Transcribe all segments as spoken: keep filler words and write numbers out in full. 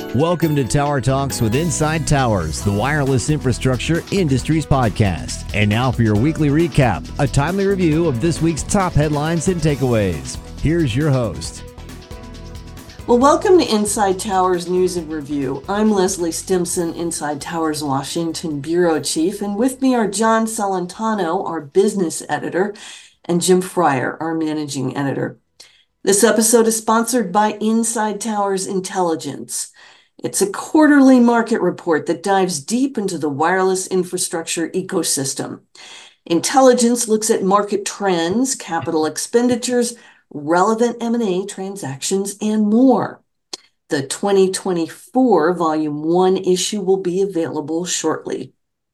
Welcome to Tower Talks with Inside Towers, the wireless infrastructure industry's podcast. And now for your weekly recap, a timely review of this week's top headlines and takeaways. Here's your host. Well, welcome to Inside Towers News and Review. I'm Leslie Stimson, Inside Towers Washington Bureau Chief, and with me are John Celentano, our business editor, and Jim Fryer, our managing editor. This episode is sponsored by Inside Towers Intelligence. It's a quarterly market report that dives deep into the wireless infrastructure ecosystem. Intelligence looks at market trends, capital expenditures, relevant M and A transactions, and more. The twenty twenty-four Volume one issue will be available shortly.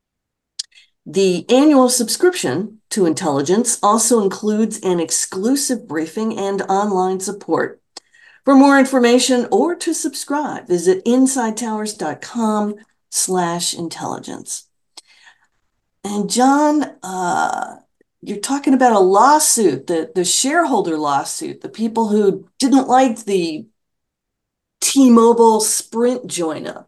The annual subscription to Intelligence also includes an exclusive briefing and online support. For more information or to subscribe, visit insidetowers.com slash intelligence. And John, uh, you're talking about a lawsuit, the, the shareholder lawsuit, the people who didn't like the T-Mobile Sprint join up.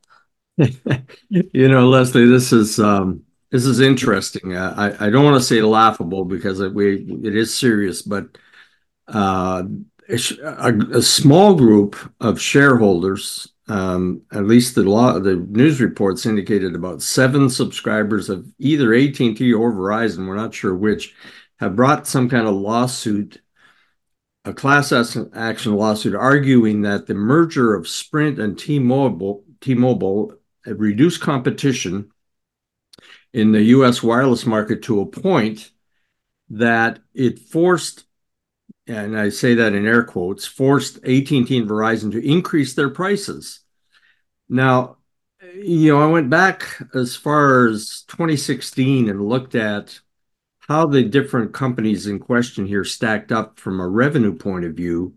You know, Leslie, this is um, this is interesting. Uh, I I don't want to say laughable because it, we it is serious, but uh, a, a small group of shareholders, um, at least the law, the news reports indicated about seven subscribers of either A T and T or Verizon, we're not sure which, have brought some kind of lawsuit, a class action lawsuit, arguing that the merger of Sprint and T-Mobile, T-Mobile reduced competition in the U S wireless market to a point that it forced, and I say that in air quotes, forced A T and T and Verizon to increase their prices. Now, you know, I went back as far as twenty sixteen and looked at how the different companies in question here stacked up from a revenue point of view.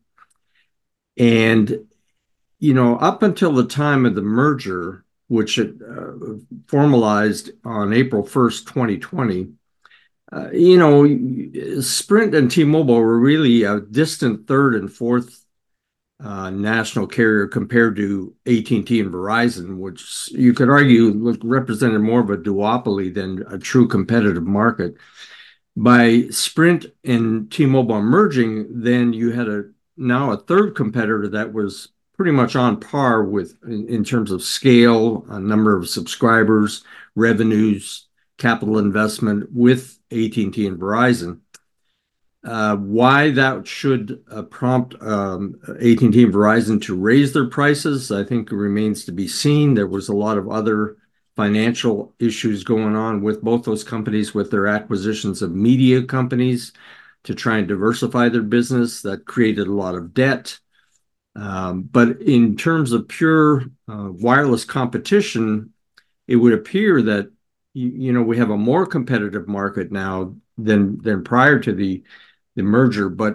And, you know, up until the time of the merger, which it uh, formalized on April first, twenty twenty, uh, you know, Sprint and T-Mobile were really a distant third and fourth uh, national carrier compared to A T and T and Verizon, which you could argue represented more of a duopoly than a true competitive market. By Sprint and T-Mobile merging, then you had a now a third competitor that was pretty much on par with in, in terms of scale, a number of subscribers, revenues, capital investment with A T and T and Verizon. Uh, why that should uh, prompt um, A T and T and Verizon to raise their prices, I think remains to be seen. There was a lot of other financial issues going on with both those companies with their acquisitions of media companies to try and diversify their business. That created a lot of debt. Um, but in terms of pure uh, wireless competition, it would appear that, you, you know, we have a more competitive market now than than prior to the, the merger. But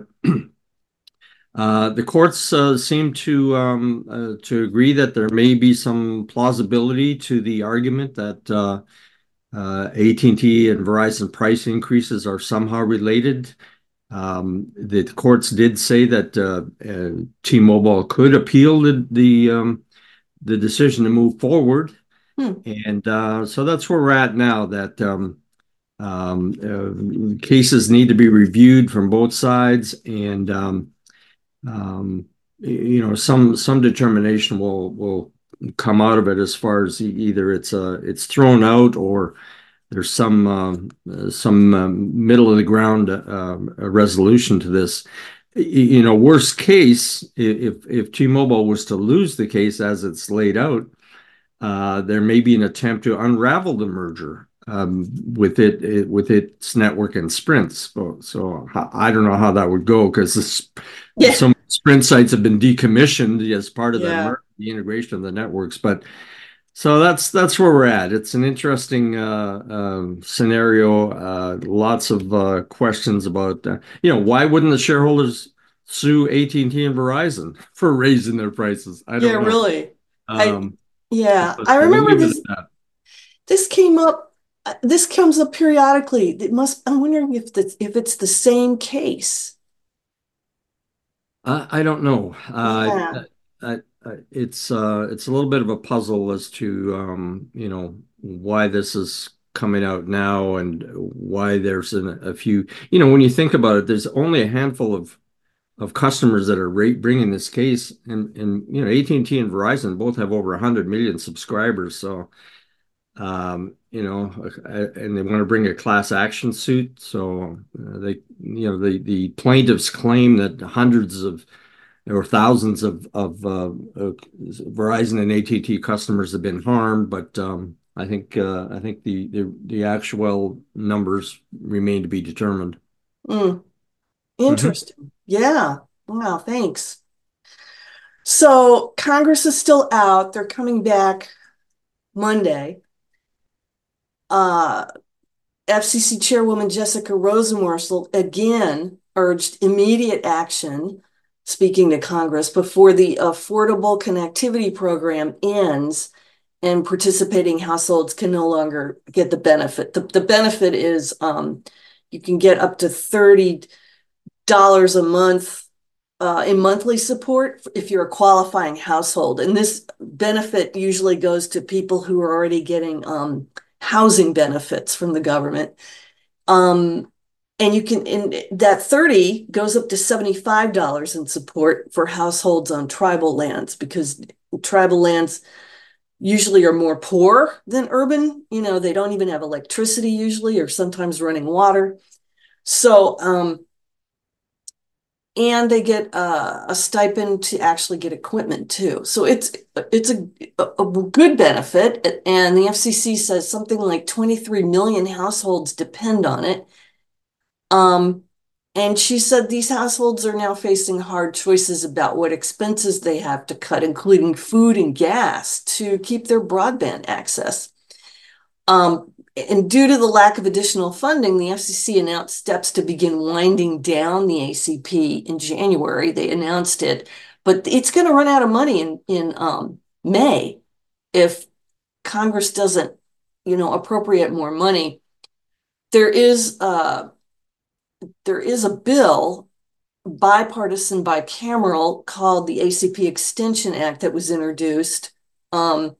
uh, the courts uh, seem to um, uh, to agree that there may be some plausibility to the argument that uh, uh, A T and T and Verizon price increases are somehow related. Um, the courts did say that uh, uh, T-Mobile could appeal the the, um, the decision to move forward, hmm. and uh, so that's where we're at now. That um, um, uh, cases need to be reviewed from both sides, and um, um, you know some some determination will will come out of it as far as either it's uh, it's thrown out or there's some uh, some um, middle of the ground uh, resolution to this. You know, worst case, if if T-Mobile was to lose the case as it's laid out, uh, there may be an attempt to unravel the merger um, with it, it with its network and Sprint's. So, so I don't know how that would go because yeah. some Sprint sites have been decommissioned as part of yeah. the merger, the integration of the networks, but. So that's that's where we're at. It's an interesting uh, uh, scenario. Uh, lots of uh, questions about, uh, you know, why wouldn't the shareholders sue A T and T and Verizon for raising their prices? I don't yeah, know. really. Um, I, yeah, I remember we'll this. This came up. This comes up periodically. It must. I'm wondering if the, if it's the same case. Uh, I don't know. Uh, yeah. I, it's uh, it's a little bit of a puzzle as to um, you know why this is coming out now and why there's an, a few. You know, when you think about it, there's only a handful of of customers that are rate bringing this case, and and you know A T and T and Verizon both have over one hundred million subscribers, so um, you know, and they want to bring a class action suit. So uh, they, you know, the the plaintiffs claim that hundreds of or thousands of of uh, uh, Verizon and A T and T customers have been harmed, but um, I think uh, I think the, the the actual numbers remain to be determined. Mm, interesting. Mm-hmm. Yeah. Wow. Thanks. So Congress is still out. They're coming back Monday. Uh, F C C Chairwoman Jessica Rosenworcel again urged immediate action, speaking to Congress, before the Affordable Connectivity Program ends and participating households can no longer get the benefit. The, the benefit is um, you can get up to thirty dollars a month uh, in monthly support if you're a qualifying household. And this benefit usually goes to people who are already getting um, housing benefits from the government. Um, and you can, and that thirty goes up to seventy-five dollars in support for households on tribal lands, because tribal lands usually are more poor than urban. You know, they don't even have electricity usually, or sometimes running water. So, um, and they get uh, a stipend to actually get equipment too. So it's it's a, a good benefit. And the F C C says something like twenty-three million households depend on it. Um, and she said these households are now facing hard choices about what expenses they have to cut, including food and gas, to keep their broadband access. Um, and due to the lack of additional funding, the F C C announced steps to begin winding down the A C P in January. They announced it, but it's going to run out of money in, in um, May if Congress doesn't, you know, appropriate more money. There is uh, there is a bill, bipartisan, bicameral, called the A C P Extension Act that was introduced. Um,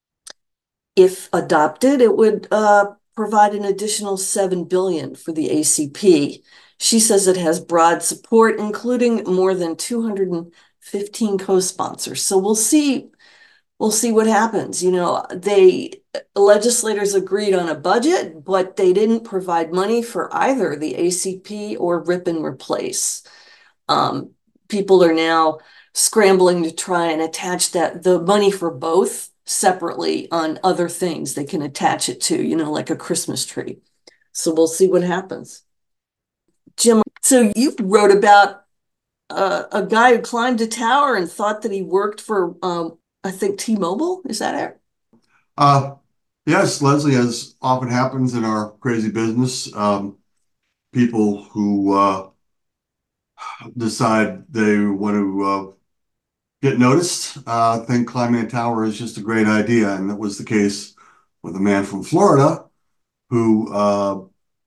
if adopted, it would uh, provide an additional seven billion dollars for the A C P. She says it has broad support, including more than two hundred fifteen co-sponsors. So we'll see. We'll see what happens. You know, they legislators agreed on a budget, but they didn't provide money for either the A C P or rip and replace. Um, people are now scrambling to try and attach that the money for both separately on other things they can attach it to, you know, like a Christmas tree. So we'll see what happens. Jim, so you wrote about uh, a guy who climbed a tower and thought that he worked for, um, I think, T-Mobile. Is that it? Uh, yes, Leslie, as often happens in our crazy business, um, people who uh, decide they want to uh, get noticed uh, think climbing a tower is just a great idea. And that was the case with a man from Florida who uh,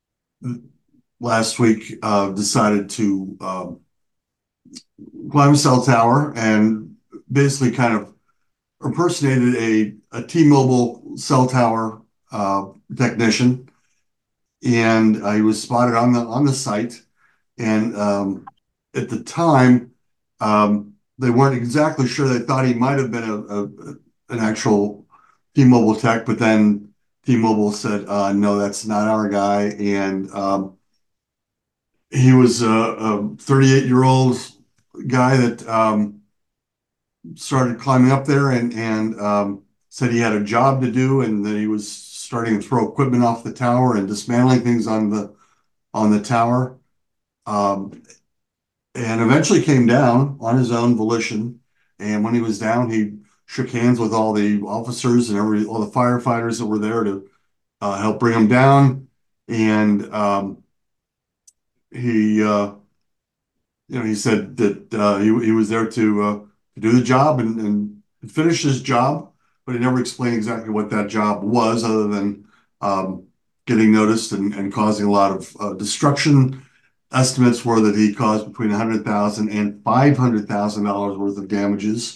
last week uh, decided to uh, climb a cell tower and basically kind of impersonated a, a T-Mobile cell tower uh, technician. And uh, he was spotted on the on the site. And um, at the time, um, they weren't exactly sure. They thought he might have been a, a an actual T-Mobile tech, but then T-Mobile said, uh, "No, that's not our guy." And um, he was a, a thirty-eight-year-old guy that um, started climbing up there and and um, said he had a job to do, and that he was starting to throw equipment off the tower and dismantling things on the on the tower. Um, and eventually came down on his own volition. And when he was down, he shook hands with all the officers and every all the firefighters that were there to uh, help bring him down. And um, he, uh, you know, he said that uh, he he was there to uh, to do the job and, and finish his job, but he never explained exactly what that job was, other than um, getting noticed and, and causing a lot of uh, destruction. Estimates were that he caused between one hundred thousand dollars and five hundred thousand dollars worth of damages.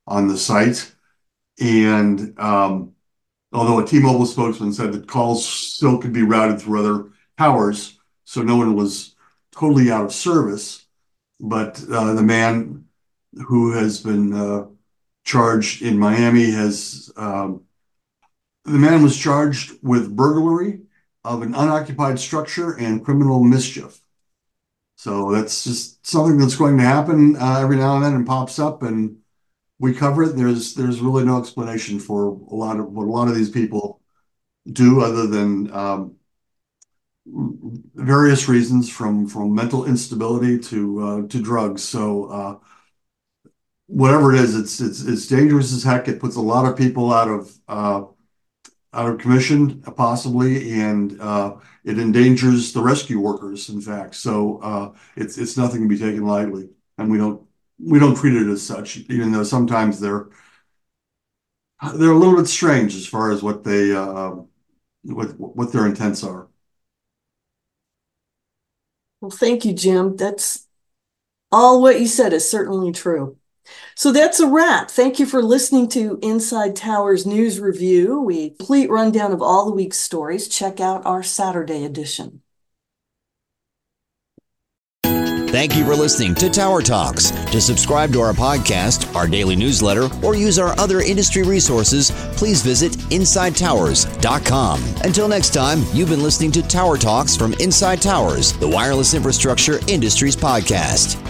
on the site. And um, although a T-Mobile spokesman said that calls still could be routed through other towers, so no one was totally out of service. But uh, the man who has been uh, charged in Miami has um, the man was charged with burglary of an unoccupied structure and criminal mischief. So that's just something that's going to happen uh, every now and then and pops up, and we cover it. There's there's really no explanation for a lot of what a lot of these people do, other than um, various reasons, from from mental instability to uh, to drugs. So uh, whatever it is, it's it's it's dangerous as heck. It puts a lot of people out of uh, out of commission, possibly, and uh, it endangers the rescue workers, in fact. So uh, it's it's nothing to be taken lightly, and we don't we don't treat it as such, even though sometimes they're they're a little bit strange as far as what they uh, what what their intents are. Well, thank you, Jim. That's all what you said is certainly true. So that's a wrap. Thank you for listening to Inside Towers News Review. A complete rundown of all the week's stories. Check out our Saturday edition. Thank you for listening to Tower Talks. To subscribe to our podcast, our daily newsletter, or use our other industry resources, please visit inside towers dot com. Until next time, you've been listening to Tower Talks from Inside Towers, the wireless infrastructure industry's podcast.